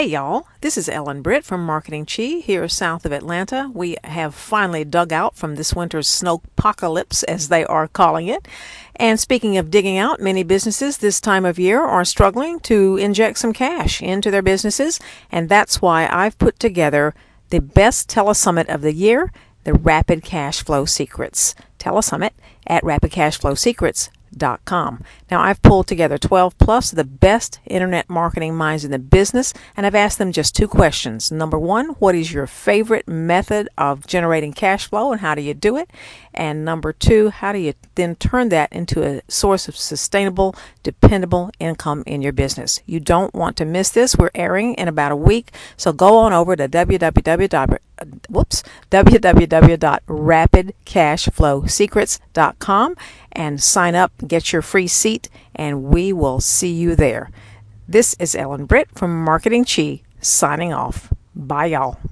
Hey y'all, this is Ellen Britt from Marketing Chi here south of Atlanta. We have finally dug out from this winter's snowpocalypse, as they are calling it. And speaking of digging out, many businesses this time of year are struggling to inject some cash into their businesses, and that's why I've put together the best telesummit of the year, the Rapid Cash Flow Secrets telesummit at rapidcashflowsecrets.com. Now, I've pulled together 12 plus of the best internet marketing minds in the business, and I've asked them just two questions. Number one, what is your favorite method of generating cash flow and how do you do it? And number two, how do you then turn that into a source of sustainable, dependable income in your business? You don't want to miss this. We're airing in about a week, so go on over to www.rapidcashflowsecrets.com and sign up, get your free seat, and we will see you there. This is Ellen Britt from Marketing Chi signing off. Bye, y'all.